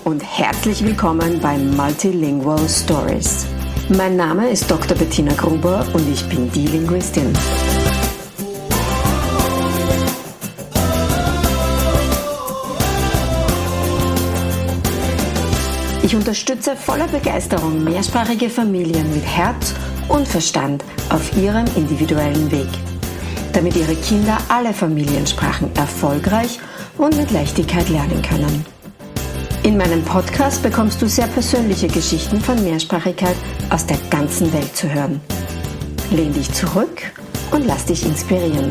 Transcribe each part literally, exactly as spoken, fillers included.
und herzlich willkommen bei Multilingual Stories. Mein Name ist Doktor Bettina Gruber und ich bin die Linguistin. Ich unterstütze voller Begeisterung mehrsprachige Familien mit Herz und Verstand auf ihrem individuellen Weg, damit ihre Kinder alle Familiensprachen erfolgreich und mit Leichtigkeit lernen können. In meinem Podcast bekommst du sehr persönliche Geschichten von Mehrsprachigkeit aus der ganzen Welt zu hören. Lehn dich zurück und lass dich inspirieren.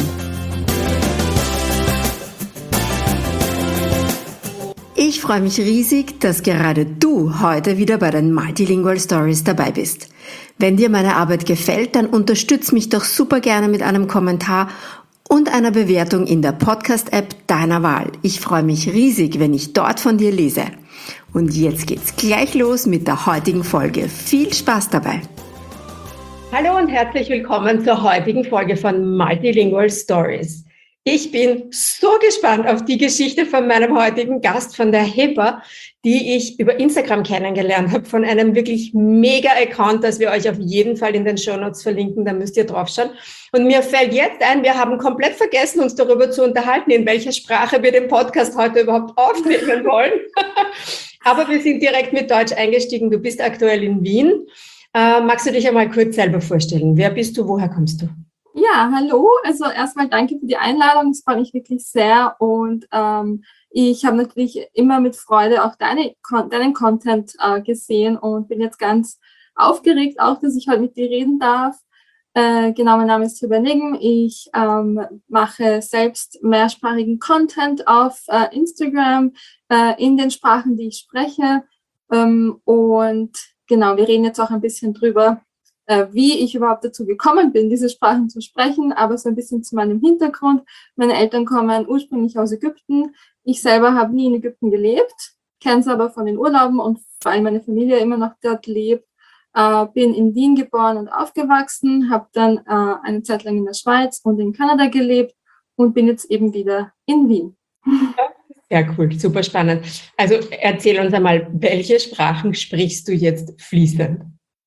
Ich freue mich riesig, dass gerade du heute wieder bei den Multilingual Stories dabei bist. Wenn dir meine Arbeit gefällt, dann unterstütz mich doch super gerne mit einem Kommentar und einer Bewertung in der Podcast-App deiner Wahl. Ich freue mich riesig, wenn ich dort von dir lese. Und jetzt geht's gleich los mit der heutigen Folge. Viel Spaß dabei! Hallo und herzlich willkommen zur heutigen Folge von Multilingual Stories. Ich bin so gespannt auf die Geschichte von meinem heutigen Gast, von der Heba, die ich über Instagram kennengelernt habe, von einem wirklich mega Account, das wir euch auf jeden Fall in den Shownotes verlinken, da müsst ihr draufschauen. Und mir fällt jetzt ein, wir haben komplett vergessen, uns darüber zu unterhalten, in welcher Sprache wir den Podcast heute überhaupt aufnehmen wollen. Aber wir sind direkt mit Deutsch eingestiegen. Du bist aktuell in Wien. Äh, magst du dich einmal kurz selber vorstellen? Wer bist du? Woher kommst du? Ja, hallo. Also erstmal danke für die Einladung. Das freut mich wirklich sehr. Und ähm, ich habe natürlich immer mit Freude auch deine, deinen Content äh, gesehen und bin jetzt ganz aufgeregt, auch dass ich heute mit dir reden darf. Äh, genau, mein Name ist Heba Nigam. Ich ähm, mache selbst mehrsprachigen Content auf äh, Instagram äh, in den Sprachen, die ich spreche. Ähm, und genau, wir reden jetzt auch ein bisschen drüber, äh, wie ich überhaupt dazu gekommen bin, diese Sprachen zu sprechen, aber so ein bisschen zu meinem Hintergrund. Meine Eltern kommen ursprünglich aus Ägypten. Ich selber habe nie in Ägypten gelebt, kenne es aber von den Urlauben und weil meine Familie immer noch dort lebt. Uh, bin in Wien geboren und aufgewachsen, habe dann uh, eine Zeit lang in der Schweiz und in Kanada gelebt und bin jetzt eben wieder in Wien. Ja, cool, super spannend. Also erzähl uns einmal, welche Sprachen sprichst du jetzt fließend?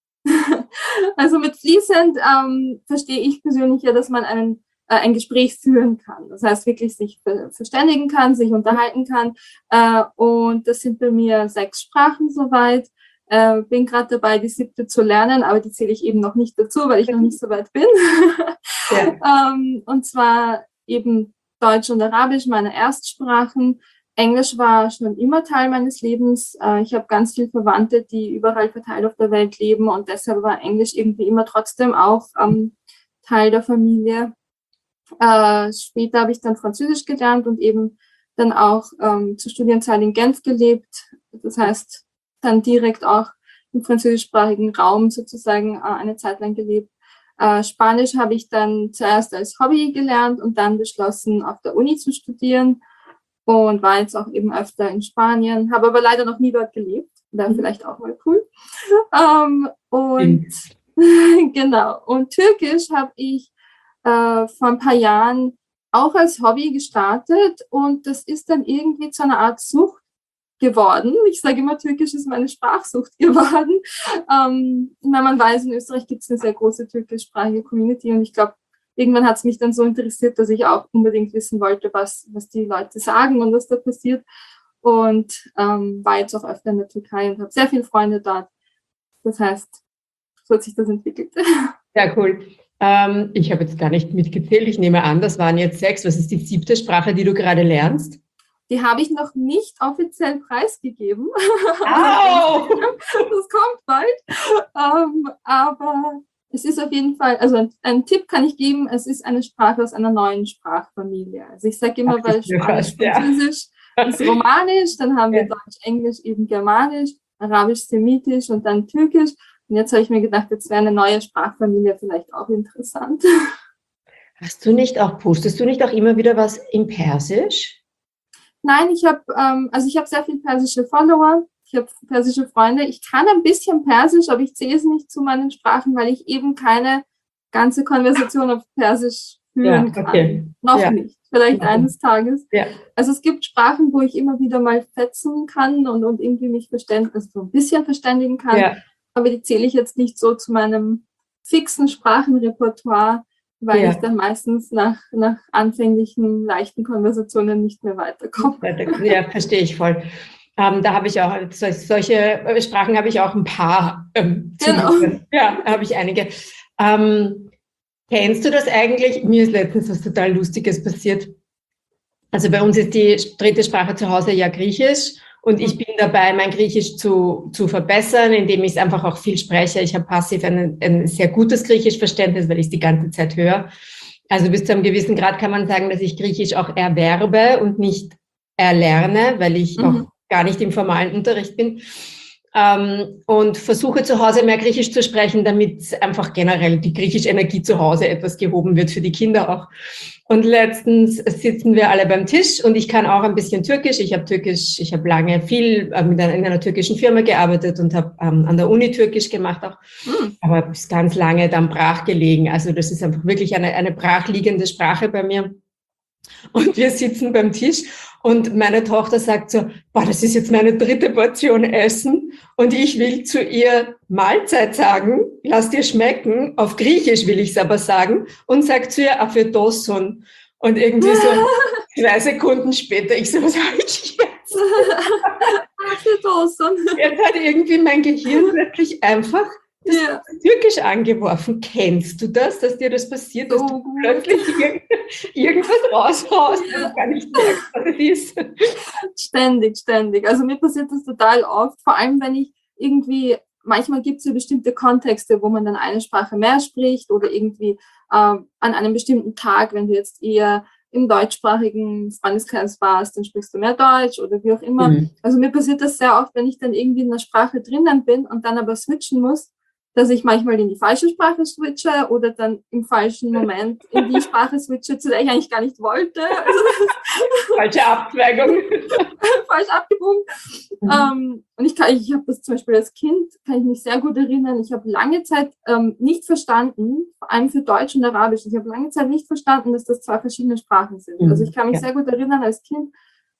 Also mit fließend ähm, verstehe ich persönlich ja, dass man einen, äh, ein Gespräch führen kann. Das heißt, wirklich sich ver- verständigen kann, sich unterhalten kann. Äh, und das sind bei mir sechs Sprachen soweit. Äh, bin gerade dabei, die siebte zu lernen, aber die zähle ich eben noch nicht dazu, weil ich noch nicht so weit bin. Ja. ähm, und zwar eben Deutsch und Arabisch, meine Erstsprachen. Englisch war schon immer Teil meines Lebens. Äh, ich habe ganz viele Verwandte, die überall verteilt auf der Welt leben und deshalb war Englisch irgendwie immer trotzdem auch ähm, Teil der Familie. Äh, später habe ich dann Französisch gelernt und eben dann auch ähm, zur Studienzeit in Genf gelebt. Das heißt, dann direkt auch im französischsprachigen Raum sozusagen äh, eine Zeit lang gelebt. Äh, Spanisch habe ich dann zuerst als Hobby gelernt und dann beschlossen, auf der Uni zu studieren und war jetzt auch eben öfter in Spanien, habe aber leider noch nie dort gelebt. Wäre vielleicht auch mal cool. Ähm, und mhm. Genau. Und Türkisch habe ich äh, vor ein paar Jahren auch als Hobby gestartet und das ist dann irgendwie zu einer Art Sucht geworden. Ich sage immer, Türkisch ist meine Sprachsucht geworden. Ähm, wenn man weiß, in Österreich gibt es eine sehr große türkischsprachige Community und ich glaube, irgendwann hat es mich dann so interessiert, dass ich auch unbedingt wissen wollte, was, was die Leute sagen und was da passiert. Und ähm, war jetzt auch öfter in der Türkei und habe sehr viele Freunde dort. Das heißt, so hat sich das entwickelt. Ja, cool. Ähm, ich habe jetzt gar nicht mitgezählt. Ich nehme an, das waren jetzt sechs. Was ist die siebte Sprache, die du gerade lernst? Die habe ich noch nicht offiziell preisgegeben. Au! Das kommt bald. Ähm, aber es ist auf jeden Fall, also ein, ein Tipp kann ich geben, es ist eine Sprache aus einer neuen Sprachfamilie. Also ich sage immer, weil Spanisch, Französisch ja. ist Romanisch, dann haben wir ja. Deutsch, Englisch, eben Germanisch, Arabisch, Semitisch und dann Türkisch. Und jetzt habe ich mir gedacht, jetzt wäre eine neue Sprachfamilie vielleicht auch interessant. Hast du nicht auch, postest du nicht auch immer wieder was in Persisch? Nein, ich habe ähm, also ich habe sehr viele persische Follower, ich habe persische Freunde. Ich kann ein bisschen Persisch, aber ich zähle es nicht zu meinen Sprachen, weil ich eben keine ganze Konversation auf Persisch führen ja, okay. kann. Noch ja. nicht. vielleicht eines Tages. Ja. Also es gibt Sprachen, wo ich immer wieder mal fetzen kann und, und irgendwie mich verständigen, also so ein bisschen verständigen kann. Ja. Aber die zähle ich jetzt nicht so zu meinem fixen Sprachenrepertoire, weil Ja. ich dann meistens nach, nach anfänglichen, leichten Konversationen nicht mehr weiterkomme. Ja, verstehe ich voll. Ähm, da habe ich auch, solche Sprachen habe ich auch ein paar. Ähm, Genau. Ja, habe ich einige. Ähm, kennst du das eigentlich? Mir ist letztens was total Lustiges passiert. Also bei uns ist die dritte Sprache zu Hause ja Griechisch und ich bin dabei, mein Griechisch zu, zu verbessern, indem ich es einfach auch viel spreche. Ich habe passiv ein, ein sehr gutes Griechischverständnis, weil ich es die ganze Zeit höre. Also bis zu einem gewissen Grad kann man sagen, dass ich Griechisch auch erwerbe und nicht erlerne, weil ich mhm. auch gar nicht im formalen Unterricht bin. Ähm, und versuche zu Hause mehr Griechisch zu sprechen, damit einfach generell die griechische Energie zu Hause etwas gehoben wird für die Kinder auch. Und letztens sitzen wir alle beim Tisch und ich kann auch ein bisschen Türkisch. Ich habe Türkisch, ich habe lange viel äh, mit einer, in einer türkischen Firma gearbeitet und habe ähm, an der Uni Türkisch gemacht auch. Mhm. Aber ist ganz lange dann brach gelegen. Also das ist einfach wirklich eine, eine brachliegende Sprache bei mir. Und wir sitzen beim Tisch und meine Tochter sagt so, boah, das ist jetzt meine dritte Portion Essen und ich will zu ihr Mahlzeit sagen, lass dir schmecken, auf Griechisch will ich es aber sagen und sagt zu ihr Aphedoson. Und irgendwie so zwei Sekunden später, ich so, was habe ich jetzt? Aphedoson. Jetzt hat irgendwie mein Gehirn wirklich einfach das ja. Türkisch angeworfen. Kennst du das, dass dir das passiert, dass so du plötzlich irg- irgendwas raushaust und gar nicht merkst, was es ist? Ständig, ständig. Also mir passiert das total oft, vor allem wenn ich irgendwie, manchmal gibt es ja bestimmte Kontexte, wo man dann eine Sprache mehr spricht oder irgendwie äh, an einem bestimmten Tag, wenn du jetzt eher im deutschsprachigen Freundeskreis warst, dann sprichst du mehr Deutsch oder wie auch immer. Mhm. Also mir passiert das sehr oft, wenn ich dann irgendwie in der Sprache drinnen bin und dann aber switchen muss, dass ich manchmal in die falsche Sprache switche oder dann im falschen Moment in die Sprache switche, zu der ich eigentlich gar nicht wollte. Falsche Abzweigung. Falsch abgebogen. Mhm. Ähm, und ich kann, ich habe das zum Beispiel als Kind, kann ich mich sehr gut erinnern, ich habe lange Zeit ähm, nicht verstanden, vor allem für Deutsch und Arabisch, ich habe lange Zeit nicht verstanden, dass das zwei verschiedene Sprachen sind. Mhm. Also ich kann mich ja. sehr gut erinnern als Kind,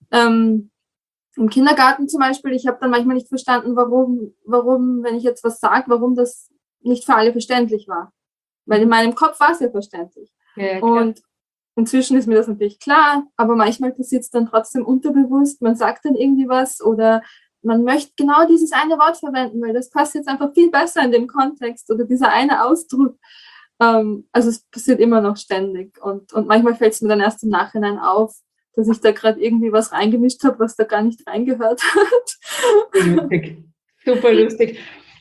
ähm, im Kindergarten zum Beispiel, ich habe dann manchmal nicht verstanden, warum, warum, wenn ich jetzt was sage, warum das nicht für alle verständlich war. Weil in meinem Kopf war es ja verständlich. Ja, und inzwischen ist mir das natürlich klar, aber manchmal passiert es dann trotzdem unterbewusst. Man sagt dann irgendwie was oder man möchte genau dieses eine Wort verwenden, weil das passt jetzt einfach viel besser in dem Kontext oder dieser eine Ausdruck. Ähm, also es passiert immer noch ständig. Und, und manchmal fällt es mir dann erst im Nachhinein auf, dass ich da gerade irgendwie was reingemischt habe, was da gar nicht reingehört hat. Lustig. Super lustig.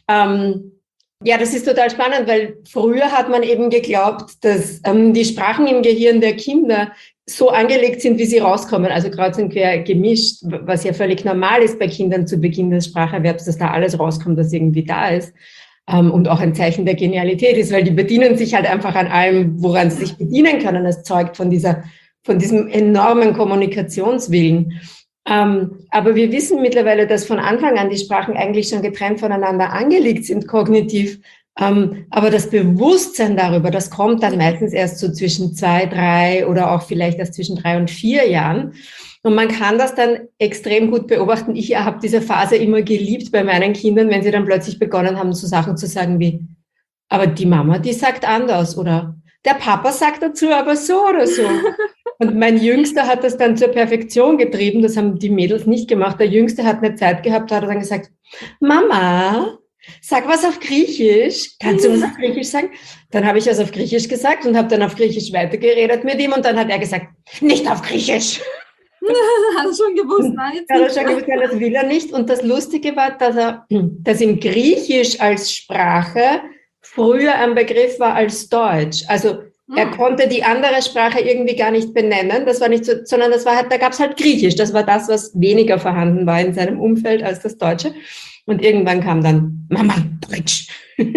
Ähm, ja, das ist total spannend, weil früher hat man eben geglaubt, dass ähm, die Sprachen im Gehirn der Kinder so angelegt sind, wie sie rauskommen, also kreuz und quer gemischt, was ja völlig normal ist bei Kindern zu Beginn des Spracherwerbs, dass da alles rauskommt, was irgendwie da ist. Ähm, und auch ein Zeichen der Genialität ist, weil die bedienen sich halt einfach an allem, woran sie sich bedienen können. Das zeugt von dieser von diesem enormen Kommunikationswillen. Ähm, aber wir wissen mittlerweile, dass von Anfang an die Sprachen eigentlich schon getrennt voneinander angelegt sind, kognitiv. Ähm, aber das Bewusstsein darüber, das kommt dann meistens erst so zwischen zwei, drei oder auch vielleicht erst zwischen drei und vier Jahren. Und man kann das dann extrem gut beobachten. Ich habe diese Phase immer geliebt bei meinen Kindern, wenn sie dann plötzlich begonnen haben, so Sachen zu sagen wie, aber die Mama, die sagt anders oder der Papa sagt dazu aber so oder so. Und mein Jüngster hat das dann zur Perfektion getrieben. Das haben die Mädels nicht gemacht. Der Jüngste hat eine Zeit gehabt, hat er dann gesagt, Mama, sag was auf Griechisch. Kannst du was auf Griechisch sagen? Dann habe ich was auf Griechisch gesagt und habe dann auf Griechisch weitergeredet mit ihm. Und dann hat er gesagt, nicht auf Griechisch. Hat er schon gewusst, nein, jetzt nicht. Hat er schon gewusst, nein, das will er nicht. Und das Lustige war, dass er, dass ihm Griechisch als Sprache früher ein Begriff war als Deutsch. Also er konnte die andere Sprache irgendwie gar nicht benennen, das war nicht so, sondern das war halt, da gab es halt Griechisch, das war das, was weniger vorhanden war in seinem Umfeld als das Deutsche. Und irgendwann kam dann Mama, Deutsch.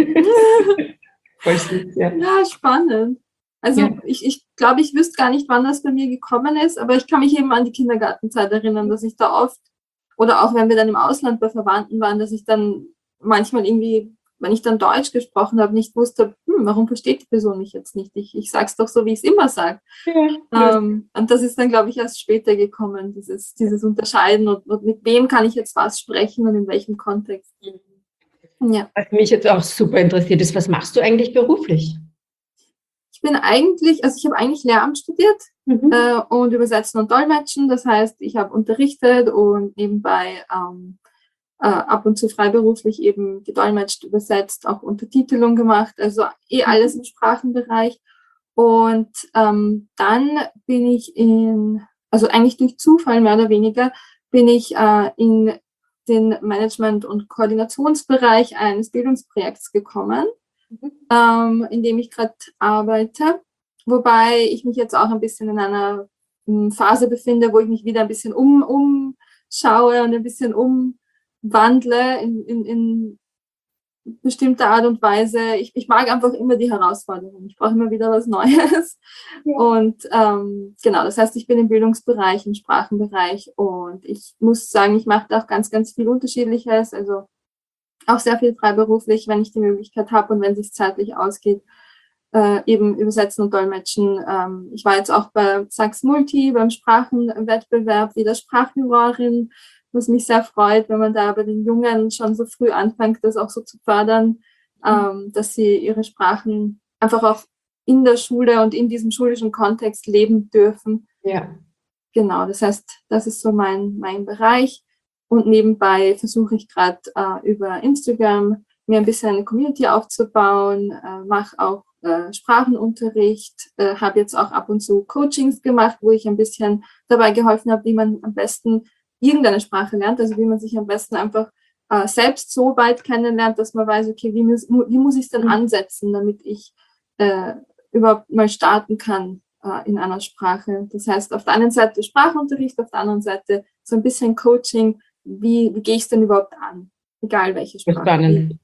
Voll süß, ja. Ja, spannend. Also ja. ich, ich glaube, ich wüsste gar nicht, wann das bei mir gekommen ist, aber ich kann mich eben an die Kindergartenzeit erinnern, dass ich da oft, oder auch wenn wir dann im Ausland bei Verwandten waren, dass ich dann manchmal irgendwie wenn ich dann Deutsch gesprochen habe, nicht wusste, hm, warum versteht die Person mich jetzt nicht? Ich, ich sage es doch so, wie ich es immer sage. Ja, ähm, und das ist dann, glaube ich, erst später gekommen, dieses, dieses Unterscheiden und, und mit wem kann ich jetzt was sprechen und in welchem Kontext. Ja. Was mich jetzt auch super interessiert ist, was machst du eigentlich beruflich? Ich bin eigentlich, also ich habe eigentlich Lehramt studiert mhm. äh, und Übersetzen und Dolmetschen. Das heißt, ich habe unterrichtet und nebenbei ähm, äh, ab und zu freiberuflich eben gedolmetscht, übersetzt, auch Untertitelung gemacht. Also eh alles im Sprachenbereich. Und ähm, dann bin ich in, also eigentlich durch Zufall mehr oder weniger, bin ich äh, in den Management- und Koordinationsbereich eines Bildungsprojekts gekommen, mhm. ähm, in dem ich gerade arbeite, wobei ich mich jetzt auch ein bisschen in einer Phase befinde, wo ich mich wieder ein bisschen um, umschaue und ein bisschen umwandle in, in, in bestimmter Art und Weise. Ich, ich mag einfach immer die Herausforderung. Ich brauche immer wieder was Neues. Ja. Und ähm, genau, das heißt, ich bin im Bildungsbereich, im Sprachenbereich und ich muss sagen, ich mache da auch ganz, ganz viel Unterschiedliches, also auch sehr viel freiberuflich, wenn ich die Möglichkeit habe und wenn es sich zeitlich ausgeht, äh, eben übersetzen und dolmetschen. Ähm, ich war jetzt auch bei Sachs Multi, beim Sprachenwettbewerb, wieder Sprachjurorin, was mich sehr freut, wenn man da bei den Jungen schon so früh anfängt, das auch so zu fördern, ähm, dass sie ihre Sprachen einfach auch in der Schule und in diesem schulischen Kontext leben dürfen. Ja. Genau, das heißt, das ist so mein, mein Bereich. Und nebenbei versuche ich gerade äh, über Instagram mir ein bisschen eine Community aufzubauen, äh, mache auch äh, Sprachenunterricht, äh, habe jetzt auch ab und zu Coachings gemacht, wo ich ein bisschen dabei geholfen habe, wie man am besten irgendeine Sprache lernt, also wie man sich am besten einfach äh, selbst so weit kennenlernt, dass man weiß, okay, wie, muss, wie muss ich es denn ansetzen, damit ich äh, überhaupt mal starten kann äh, in einer Sprache. Das heißt, auf der einen Seite Sprachunterricht, auf der anderen Seite so ein bisschen Coaching, wie, wie gehe ich es denn überhaupt an, egal welche Sprache. Spannend.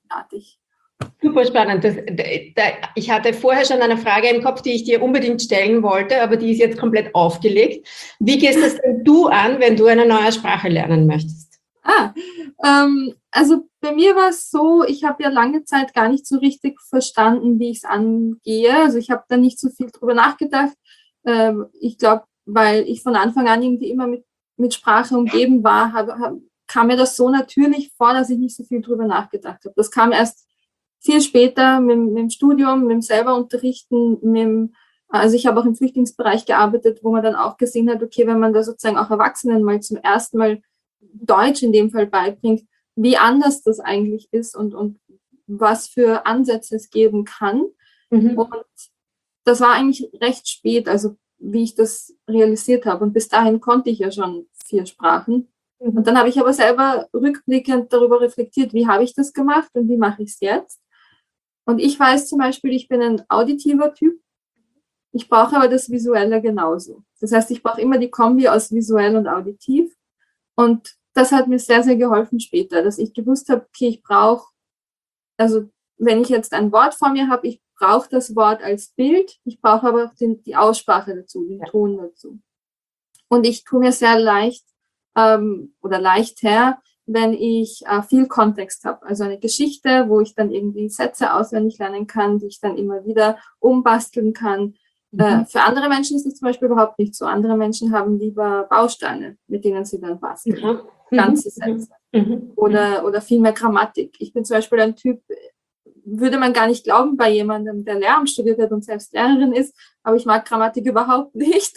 Super spannend. Das, da, ich hatte vorher schon eine Frage im Kopf, die ich dir unbedingt stellen wollte, aber die ist jetzt komplett aufgelegt. Wie gehst das denn du an, wenn du eine neue Sprache lernen möchtest? Ah, ähm, also bei mir war es so, ich habe ja lange Zeit gar nicht so richtig verstanden, wie ich es angehe. Also ich habe da nicht so viel drüber nachgedacht. Ähm, ich glaube, weil ich von Anfang an irgendwie immer mit, mit Sprache umgeben war, hab, hab, kam mir das so natürlich vor, dass ich nicht so viel drüber nachgedacht habe. Das kam erst viel später mit, mit dem Studium, mit dem selber Unterrichten, mit dem, also ich habe auch im Flüchtlingsbereich gearbeitet, wo man dann auch gesehen hat, okay, wenn man da sozusagen auch Erwachsenen mal zum ersten Mal Deutsch in dem Fall beibringt, wie anders das eigentlich ist und, und was für Ansätze es geben kann. Mhm. Und das war eigentlich recht spät, also wie ich das realisiert habe. Und bis dahin konnte ich ja schon vier Sprachen. Mhm. Und dann habe ich aber selber rückblickend darüber reflektiert, wie habe ich das gemacht und wie mache ich es jetzt. Und ich weiß zum Beispiel, ich bin ein auditiver Typ. Ich brauche aber das Visuelle genauso. Das heißt, ich brauche immer die Kombi aus visuell und auditiv. Und das hat mir sehr, sehr geholfen später, dass ich gewusst habe, okay, ich brauche, also wenn ich jetzt ein Wort vor mir habe, ich brauche das Wort als Bild, ich brauche aber auch den, die Aussprache dazu, den Ton dazu. Und ich tue mir sehr leicht ähm, oder leichter, wenn ich äh, viel Kontext habe. Also eine Geschichte, wo ich dann irgendwie Sätze auswendig lernen kann, die ich dann immer wieder umbasteln kann. Mhm. Äh, für andere Menschen ist das zum Beispiel überhaupt nicht so. Andere Menschen haben lieber Bausteine, mit denen sie dann basteln. Mhm. Ganze Sätze. Mhm. Oder, oder viel mehr Grammatik. Ich bin zum Beispiel ein Typ, würde man gar nicht glauben bei jemandem, der Lehramt studiert hat und selbst Lehrerin ist, aber ich mag Grammatik überhaupt nicht.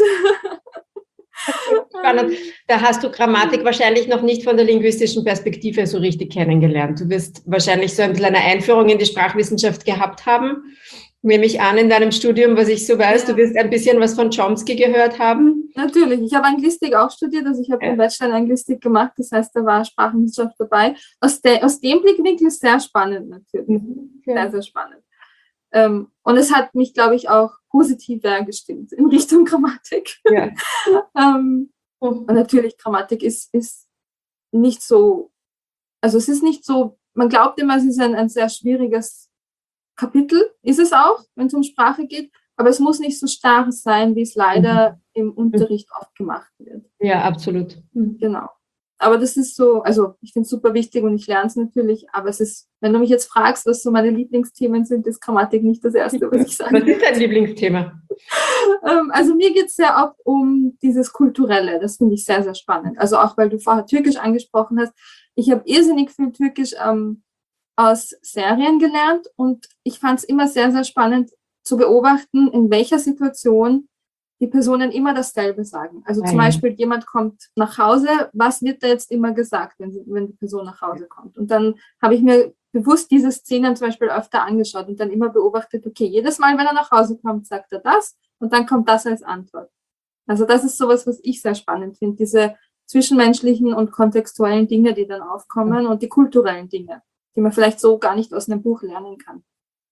Spannend. Da hast du Grammatik wahrscheinlich noch nicht von der linguistischen Perspektive so richtig kennengelernt. Du wirst wahrscheinlich so ein bisschen eine Einführung in die Sprachwissenschaft gehabt haben, nehme ich an in deinem Studium, was ich so weiß. Ja. Du wirst ein bisschen was von Chomsky gehört haben. Natürlich. Ich habe Anglistik auch studiert, also ich habe ja. den Bachelor in Anglistik gemacht, das heißt, da war Sprachwissenschaft dabei. Aus, de, aus dem Blickwinkel ist sehr spannend natürlich. Ja. Sehr, sehr spannend. Ähm, und es hat mich, glaube ich, auch positiv gestimmt in Richtung Grammatik. Ja. ähm, und natürlich, Grammatik ist, ist nicht so, also es ist nicht so, man glaubt immer, es ist ein, ein sehr schwieriges Kapitel, ist es auch, wenn es um Sprache geht, aber es muss nicht so starr sein, wie es leider mhm. im Unterricht oft gemacht wird. Ja, absolut. Genau. aber das ist so, also ich finde es super wichtig und ich lerne es natürlich, aber es ist, wenn du mich jetzt fragst, was so meine Lieblingsthemen sind, ist Grammatik nicht das Erste, was ich sage. Was ist dein Lieblingsthema? Also mir geht es sehr oft um dieses Kulturelle, das finde ich sehr, sehr spannend. Also auch, weil du vorher Türkisch angesprochen hast. Ich habe irrsinnig viel Türkisch ähm, aus Serien gelernt und ich fand es immer sehr, sehr spannend zu beobachten, in welcher Situation die Personen immer dasselbe sagen. Also zum Beispiel, jemand kommt nach Hause, was wird da jetzt immer gesagt, wenn, sie, wenn die Person nach Hause kommt? Und dann habe ich mir bewusst diese Szenen zum Beispiel öfter angeschaut und dann immer beobachtet, okay, jedes Mal, wenn er nach Hause kommt, sagt er das und dann kommt das als Antwort. Also das ist sowas, was ich sehr spannend finde, diese zwischenmenschlichen und kontextuellen Dinge, die dann aufkommen und die kulturellen Dinge, die man vielleicht so gar nicht aus einem Buch lernen kann.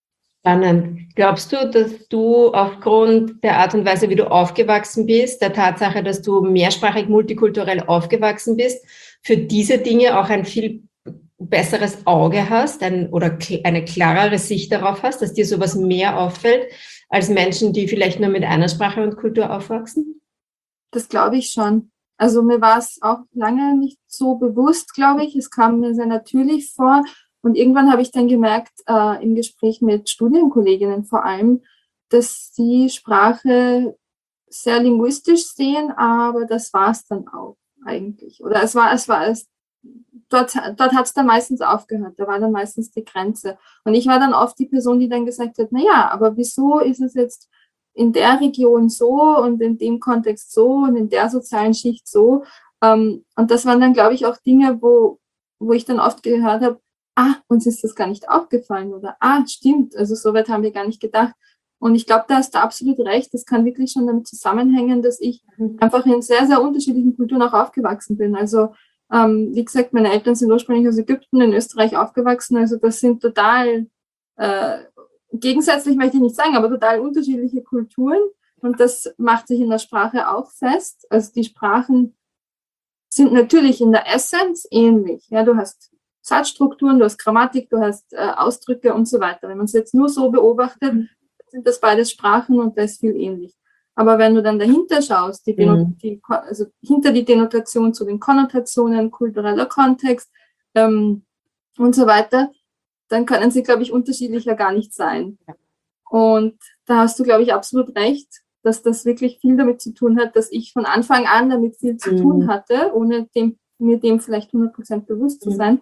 Spannend. Glaubst du, dass du aufgrund der Art und Weise, wie du aufgewachsen bist, der Tatsache, dass du mehrsprachig, multikulturell aufgewachsen bist, für diese Dinge auch ein viel besseres Auge hast ein, oder eine klarere Sicht darauf hast, dass dir sowas mehr auffällt als Menschen, die vielleicht nur mit einer Sprache und Kultur aufwachsen? Das glaube ich schon. Also mir war es auch lange nicht so bewusst, glaube ich. Es kam mir sehr natürlich vor. Und irgendwann habe ich dann gemerkt, äh, im Gespräch mit Studienkolleginnen vor allem, dass sie Sprache sehr linguistisch sehen, aber das war es dann auch eigentlich. Oder es war, es war es, dort, dort hat es dann meistens aufgehört, da war dann meistens die Grenze. Und ich war dann oft die Person, die dann gesagt hat, na ja, aber wieso ist es jetzt in der Region so und in dem Kontext so und in der sozialen Schicht so? Ähm, und das waren dann, glaube ich, auch Dinge, wo, wo ich dann oft gehört habe, ah, uns ist das gar nicht aufgefallen oder ah, stimmt, also so weit haben wir gar nicht gedacht. Und ich glaube, da hast du absolut recht, das kann wirklich schon damit zusammenhängen, dass ich einfach in sehr, sehr unterschiedlichen Kulturen auch aufgewachsen bin. Also ähm, wie gesagt, meine Eltern sind ursprünglich aus Ägypten, in Österreich aufgewachsen, also das sind total, äh, gegensätzlich möchte ich nicht sagen, aber total unterschiedliche Kulturen und das macht sich in der Sprache auch fest. Also die Sprachen sind natürlich in der Essenz ähnlich. Ja, du hast Satzstrukturen, du hast Grammatik, du hast äh, Ausdrücke und so weiter. Wenn man es jetzt nur so beobachtet, sind das beides Sprachen und das ist viel ähnlich. Aber wenn du dann dahinter schaust, die mhm. die, also hinter die Denotation zu den Konnotationen, kultureller Kontext ähm, und so weiter, dann können sie, glaube ich, unterschiedlicher gar nicht sein. Und da hast du, glaube ich, absolut recht, dass das wirklich viel damit zu tun hat, dass ich von Anfang an damit viel zu mhm. tun hatte, ohne dem, mir dem vielleicht hundert Prozent bewusst zu sein.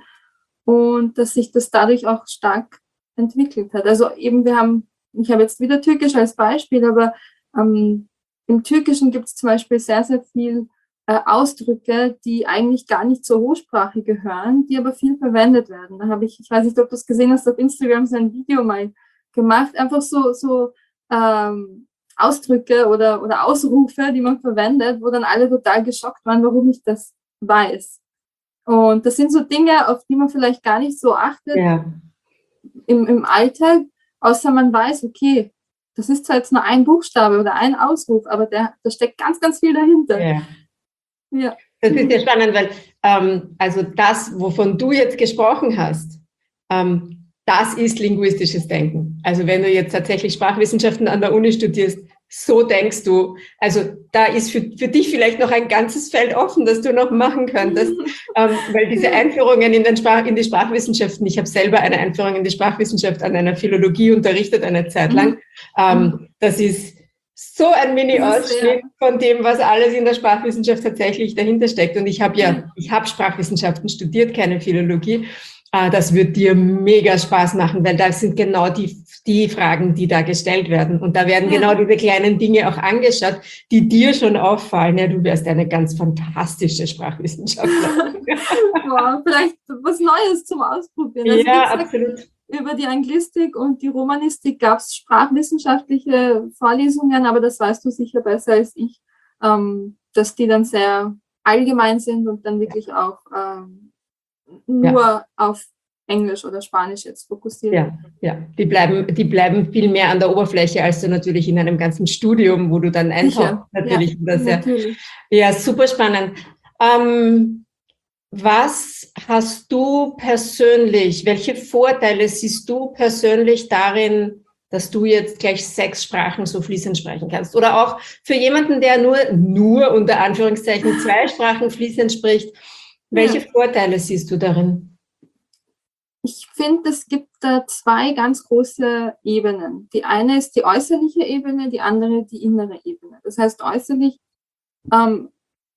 Und dass sich das dadurch auch stark entwickelt hat. Also eben, wir haben, ich habe jetzt wieder Türkisch als Beispiel, aber ähm, im Türkischen gibt es zum Beispiel sehr, sehr viel äh, Ausdrücke, die eigentlich gar nicht zur Hochsprache gehören, die aber viel verwendet werden. Da habe ich, ich weiß nicht, ob du es gesehen hast, auf Instagram so ein Video mal gemacht, einfach so, so ähm, Ausdrücke oder, oder Ausrufe, die man verwendet, wo dann alle total geschockt waren, warum ich das weiß. Und das sind so Dinge, auf die man vielleicht gar nicht so achtet ja. im, im Alltag, außer man weiß, okay, das ist zwar jetzt nur ein Buchstabe oder ein Ausruf, aber der, da steckt ganz, ganz viel dahinter. Ja. Ja. Das ist ja spannend, weil ähm, also das, wovon du jetzt gesprochen hast, ähm, das ist linguistisches Denken. Also wenn du jetzt tatsächlich Sprachwissenschaften an der Uni studierst, so denkst du. Also da ist für, für dich vielleicht noch ein ganzes Feld offen, das du noch machen könntest, ähm, weil diese Einführungen in, den Sprach, in die Sprachwissenschaften, ich habe selber eine Einführung in die Sprachwissenschaft an einer Philologie unterrichtet, eine Zeit lang. Ähm, das ist so ein Mini-Ausschnitt von dem, was alles in der Sprachwissenschaft tatsächlich dahinter steckt. Und ich habe ja, ich habe Sprachwissenschaften studiert, keine Philologie. Das wird dir mega Spaß machen, weil da sind genau die, die Fragen, die da gestellt werden. Und da werden genau diese kleinen Dinge auch angeschaut, die dir schon auffallen. Ja, du wärst eine ganz fantastische Sprachwissenschaftlerin. Wow, vielleicht was Neues zum Ausprobieren. Also ja, absolut. Über die Anglistik und die Romanistik gab es sprachwissenschaftliche Vorlesungen, aber das weißt du sicher besser als ich, ähm, dass die dann sehr allgemein sind und dann wirklich auch ähm, nur ja. auf Englisch oder Spanisch jetzt fokussiert. Ja, ja. Die bleiben, die bleiben viel mehr an der Oberfläche, als du natürlich in einem ganzen Studium, wo du dann eintauchst. Natürlich. Ja, das natürlich. Ja, ja, super spannend. Ähm, was hast du persönlich, welche Vorteile siehst du persönlich darin, dass du jetzt gleich sechs Sprachen so fließend sprechen kannst? Oder auch für jemanden, der nur, nur unter Anführungszeichen zwei Sprachen fließend spricht, Welche Ja. Vorteile siehst du darin? Ich finde, es gibt da zwei ganz große Ebenen. Die eine ist die äußerliche Ebene, die andere die innere Ebene. Das heißt, äußerlich, ähm,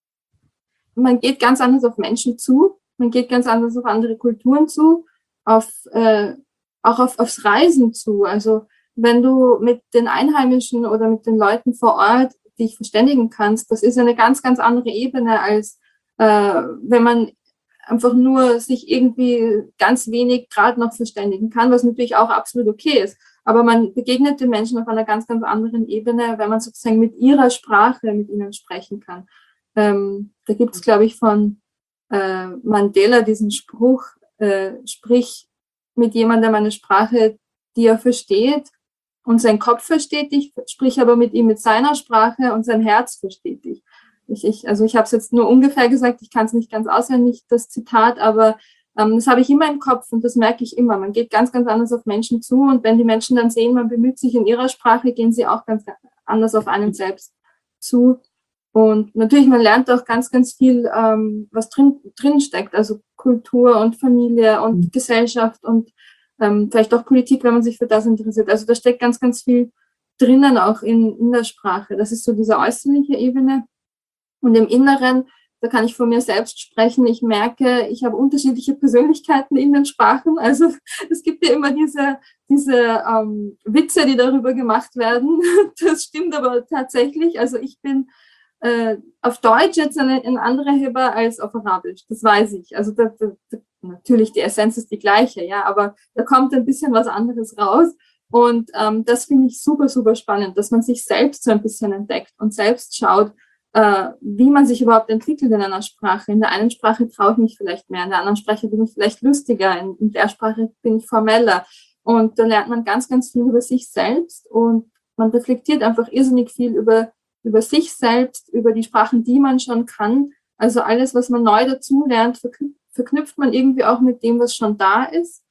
man geht ganz anders auf Menschen zu, man geht ganz anders auf andere Kulturen zu, auf, äh, auch auf, aufs Reisen zu. Also wenn du mit den Einheimischen oder mit den Leuten vor Ort dich verständigen kannst, das ist eine ganz, ganz andere Ebene, als äh, wenn man einfach nur sich irgendwie ganz wenig gerade noch verständigen kann, was natürlich auch absolut okay ist. Aber man begegnet den Menschen auf einer ganz, ganz anderen Ebene, wenn man sozusagen mit ihrer Sprache mit ihnen sprechen kann. Ähm, da gibt es, glaube ich, von äh, Mandela diesen Spruch, äh, sprich mit jemandem eine Sprache, die er versteht, und sein Kopf versteht dich, sprich aber mit ihm mit seiner Sprache und sein Herz versteht dich. Ich, ich, also ich habe es jetzt nur ungefähr gesagt, ich kann es nicht ganz auswendig, das Zitat, aber ähm, das habe ich immer im Kopf und das merke ich immer. Man geht ganz, ganz anders auf Menschen zu, und wenn die Menschen dann sehen, man bemüht sich in ihrer Sprache, gehen sie auch ganz anders auf einen selbst zu. Und natürlich, man lernt auch ganz, ganz viel, ähm, was drin, drin steckt, also Kultur und Familie und mhm. Gesellschaft und ähm, vielleicht auch Politik, wenn man sich für das interessiert. Also da steckt ganz, ganz viel drinnen auch in, in der Sprache. Das ist so diese äußerliche Ebene. Und im Inneren, da kann ich von mir selbst sprechen, ich merke, ich habe unterschiedliche Persönlichkeiten in den Sprachen. Also es gibt ja immer diese, diese ähm, Witze, die darüber gemacht werden. Das stimmt aber tatsächlich. Also ich bin äh, auf Deutsch jetzt eine, eine andere Heber als auf Arabisch. Das weiß ich. Also da, da, da, natürlich, die Essenz ist die gleiche, ja, aber da kommt ein bisschen was anderes raus. Und ähm, das finde ich super, super spannend, dass man sich selbst so ein bisschen entdeckt und selbst schaut, äh, wie man sich überhaupt entwickelt in einer Sprache. In der einen Sprache traue ich mich vielleicht mehr, in der anderen Sprache bin ich vielleicht lustiger, in, in der Sprache bin ich formeller. Und da lernt man ganz, ganz viel über sich selbst, und man reflektiert einfach irrsinnig viel über, über sich selbst, über die Sprachen, die man schon kann. Also alles, was man neu dazu lernt, verknüpft, verknüpft man irgendwie auch mit dem, was schon da ist.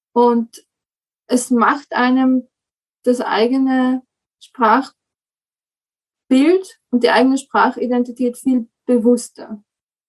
Und es macht einem das eigene Sprachbild und die eigene Sprachidentität viel bewusster.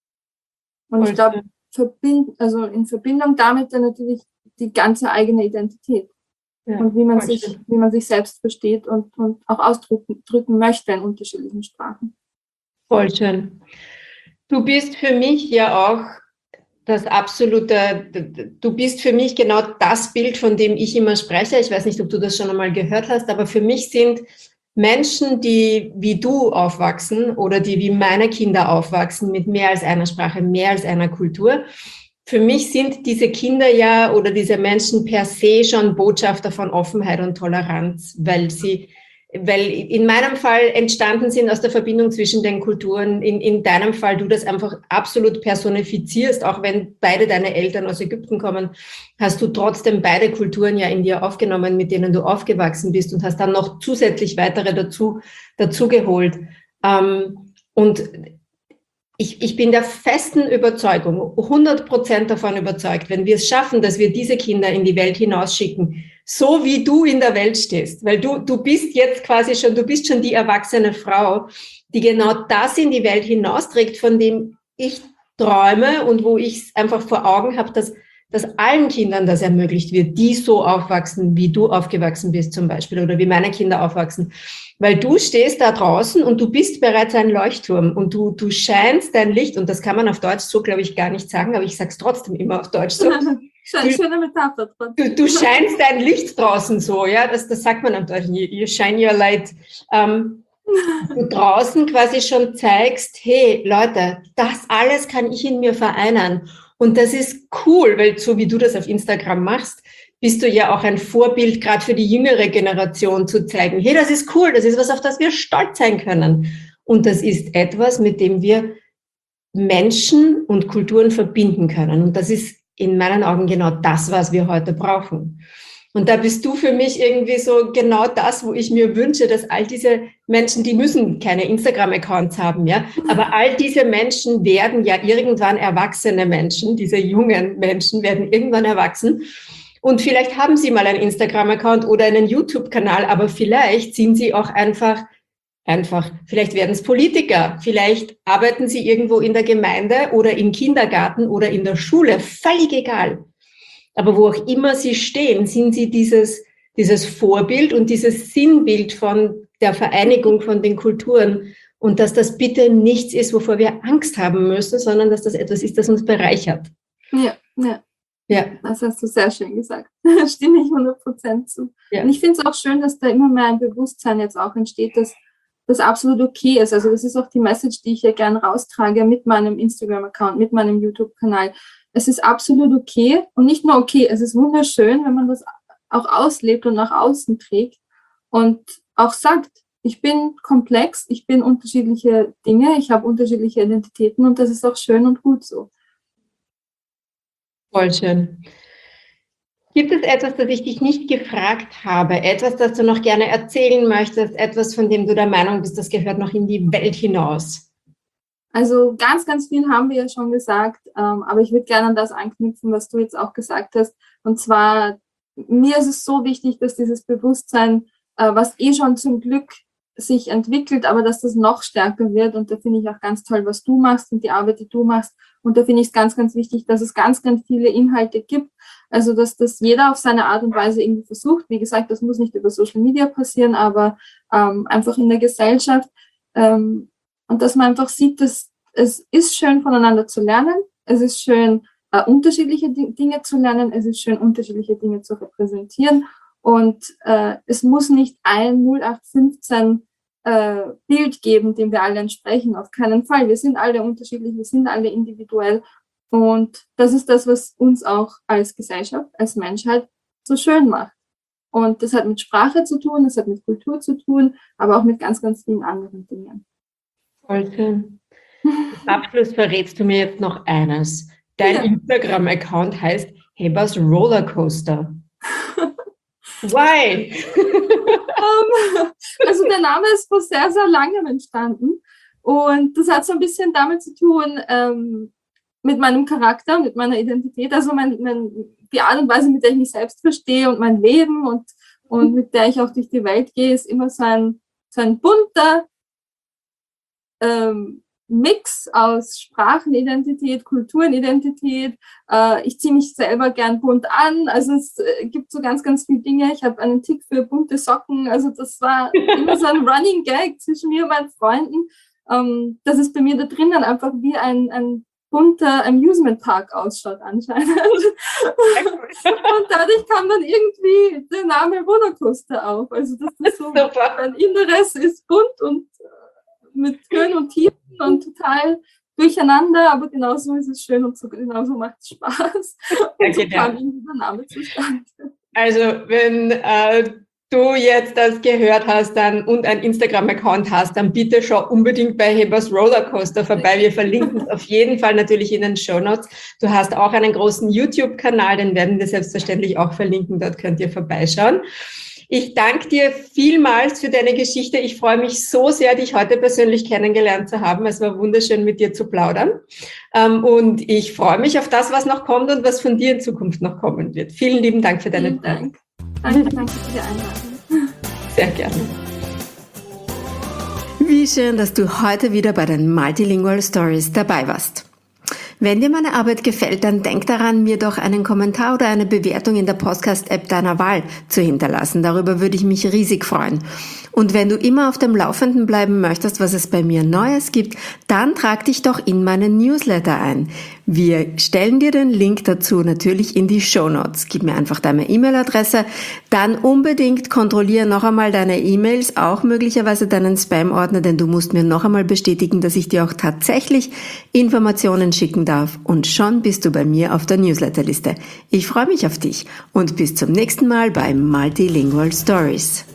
Und ich glaube, verbind, also in Verbindung damit dann natürlich die ganze eigene Identität. Ja, und wie man sich, schön. wie man sich selbst versteht und, und auch ausdrücken drücken möchte in unterschiedlichen Sprachen. Voll schön. Du bist für mich ja auch das absolute, du bist für mich genau das Bild, von dem ich immer spreche. Ich weiß nicht, ob du das schon einmal gehört hast, aber für mich sind Menschen, die wie du aufwachsen oder die wie meine Kinder aufwachsen, mit mehr als einer Sprache, mehr als einer Kultur, für mich sind diese Kinder ja oder diese Menschen per se schon Botschafter von Offenheit und Toleranz, weil sie weil in meinem Fall entstanden sind aus der Verbindung zwischen den Kulturen, in, in deinem Fall du das einfach absolut personifizierst, auch wenn beide deine Eltern aus Ägypten kommen, hast du trotzdem beide Kulturen ja in dir aufgenommen, mit denen du aufgewachsen bist, und hast dann noch zusätzlich weitere dazu, dazu geholt. Ähm, und ich, ich bin der festen Überzeugung, hundert Prozent davon überzeugt, wenn wir es schaffen, dass wir diese Kinder in die Welt hinausschicken, so wie du in der Welt stehst, weil du, du bist jetzt quasi schon, du bist schon die erwachsene Frau, die genau das in die Welt hinausträgt, von dem ich träume und wo ich es einfach vor Augen habe, dass, dass allen Kindern das ermöglicht wird, die so aufwachsen, wie du aufgewachsen bist zum Beispiel oder wie meine Kinder aufwachsen. Weil du stehst da draußen und du bist bereits ein Leuchtturm und du, du scheinst dein Licht, und das kann man auf Deutsch so, glaube ich, gar nicht sagen, aber ich sage es trotzdem immer auf Deutsch so. Schöne Metapher. Du, du scheinst dein Licht draußen so, ja, das, das sagt man am Deutschen, you, you shine your light. Ähm, du draußen quasi schon zeigst, hey Leute, das alles kann ich in mir vereinen. Und das ist cool, weil so wie du das auf Instagram machst, bist du ja auch ein Vorbild, gerade für die jüngere Generation zu zeigen, hey, das ist cool, das ist was, auf das wir stolz sein können. Und das ist etwas, mit dem wir Menschen und Kulturen verbinden können. Und das ist in meinen Augen genau das, was wir heute brauchen. Und da bist du für mich irgendwie so genau das, wo ich mir wünsche, dass all diese Menschen, die müssen keine Instagram-Accounts haben, ja, aber all diese Menschen werden ja irgendwann erwachsene Menschen, diese jungen Menschen werden irgendwann erwachsen. Und vielleicht haben sie mal einen Instagram-Account oder einen YouTube-Kanal, aber vielleicht sind sie auch einfach einfach. Vielleicht werden es Politiker, vielleicht arbeiten sie irgendwo in der Gemeinde oder im Kindergarten oder in der Schule, völlig egal. Aber wo auch immer sie stehen, sind sie dieses, dieses Vorbild und dieses Sinnbild von der Vereinigung von den Kulturen. Und dass das bitte nichts ist, wovor wir Angst haben müssen, sondern dass das etwas ist, das uns bereichert. Ja, ja. Ja. Das hast du sehr schön gesagt. Da stimme ich hundert Prozent zu. Ja. Und ich finde es auch schön, dass da immer mehr ein Bewusstsein jetzt auch entsteht, dass das absolut okay ist. Also das ist auch die Message, die ich hier gerne raustrage mit meinem Instagram-Account, mit meinem YouTube-Kanal. Es ist absolut okay und nicht nur okay, es ist wunderschön, wenn man das auch auslebt und nach außen trägt und auch sagt, ich bin komplex, ich bin unterschiedliche Dinge, ich habe unterschiedliche Identitäten und das ist auch schön und gut so. Voll schön. Gibt es etwas, das ich dich nicht gefragt habe? Etwas, das du noch gerne erzählen möchtest? Etwas, von dem du der Meinung bist, das gehört noch in die Welt hinaus? Also ganz, ganz viel haben wir ja schon gesagt, ähm, aber ich würde gerne an das anknüpfen, was du jetzt auch gesagt hast. Und zwar, mir ist es so wichtig, dass dieses Bewusstsein, äh, was eh schon zum Glück sich entwickelt, aber dass das noch stärker wird. Und da finde ich auch ganz toll, was du machst und die Arbeit, die du machst. Und da finde ich es ganz, ganz wichtig, dass es ganz, ganz viele Inhalte gibt. Also, dass das jeder auf seine Art und Weise irgendwie versucht. Wie gesagt, das muss nicht über Social Media passieren, aber ähm, einfach in der Gesellschaft. Ähm, und dass man einfach sieht, dass es ist schön, voneinander zu lernen. Es ist schön, äh, unterschiedliche D- Dinge zu lernen. Es ist schön, unterschiedliche Dinge zu repräsentieren. Und äh, es muss nicht ein null acht fünfzehn äh, Bild geben, dem wir alle entsprechen. Auf keinen Fall. Wir sind alle unterschiedlich, wir sind alle individuell. Und das ist das, was uns auch als Gesellschaft, als Menschheit so schön macht. Und das hat mit Sprache zu tun, das hat mit Kultur zu tun, aber auch mit ganz, ganz vielen anderen Dingen. Voll schön. Zum Abschluss verrätst du mir jetzt noch eines. Dein ja. Instagram-Account heißt Hebas Rollercoaster. Why? um, also der Name ist vor sehr, sehr langem entstanden. Und das hat so ein bisschen damit zu tun, ähm, mit meinem Charakter, mit meiner Identität, also mein, mein, die Art und Weise, mit der ich mich selbst verstehe und mein Leben und, und mit der ich auch durch die Welt gehe, ist immer so ein, so ein bunter ähm, Mix aus Sprachenidentität, Kulturenidentität. Äh, ich ziehe mich selber gern bunt an, also es äh, gibt so ganz, ganz viele Dinge. Ich habe einen Tick für bunte Socken, also das war immer so ein Running Gag zwischen mir und meinen Freunden. Ähm, dass es bei mir da drinnen einfach wie ein, ein bunter Amusement Park ausschaut anscheinend. Und dadurch kam dann irgendwie der Name Rollercoaster auf. Also das ist so, mein Inneres ist bunt und mit Höhen und Tiefen und total durcheinander, aber genauso ist es schön und so, genauso macht es Spaß. Und so kam irgendwie der Name zustande. Also wenn äh, du jetzt das gehört hast dann und einen Instagram-Account hast, dann bitte schau unbedingt bei Hebas Rollercoaster vorbei. Wir verlinken es auf jeden Fall natürlich in den Shownotes. Du hast auch einen großen YouTube-Kanal, den werden wir selbstverständlich auch verlinken. Dort könnt ihr vorbeischauen. Ich danke dir vielmals für deine Geschichte. Ich freue mich so sehr, dich heute persönlich kennengelernt zu haben. Es war wunderschön, mit dir zu plaudern. Und ich freue mich auf das, was noch kommt und was von dir in Zukunft noch kommen wird. Vielen lieben Dank für deine Vielen Zeit. Dank. Danke, danke für die Einladung. Sehr gerne. Wie schön, dass du heute wieder bei den Multilingual Stories dabei warst. Wenn dir meine Arbeit gefällt, dann denk daran, mir doch einen Kommentar oder eine Bewertung in der Podcast-App deiner Wahl zu hinterlassen. Darüber würde ich mich riesig freuen. Und wenn du immer auf dem Laufenden bleiben möchtest, was es bei mir Neues gibt, dann trag dich doch in meinen Newsletter ein. Wir stellen dir den Link dazu natürlich in die Shownotes. Gib mir einfach deine E-Mail-Adresse, dann unbedingt kontrolliere noch einmal deine E-Mails, auch möglicherweise deinen Spam-Ordner, denn du musst mir noch einmal bestätigen, dass ich dir auch tatsächlich Informationen schicken darf. Und schon bist du bei mir auf der Newsletterliste. Ich freue mich auf dich und bis zum nächsten Mal bei Multilingual Stories.